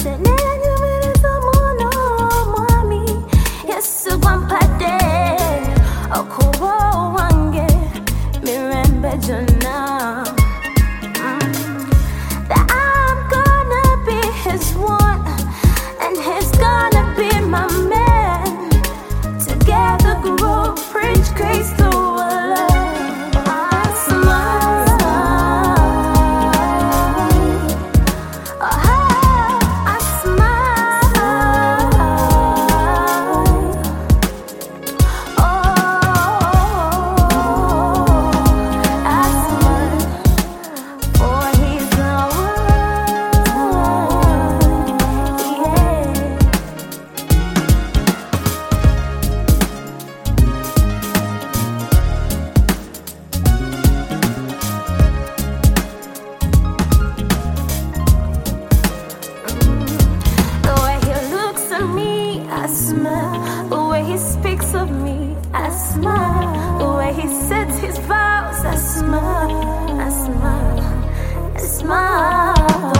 That I'm gonna be his one, and he's gonna be my man. Together grow, preach grace to love. I smile, oh, I smile, oh, I smile, for he's the I smile. The way he speaks of me, I smile. The way he sets his vows, I smile. I smile. I smile.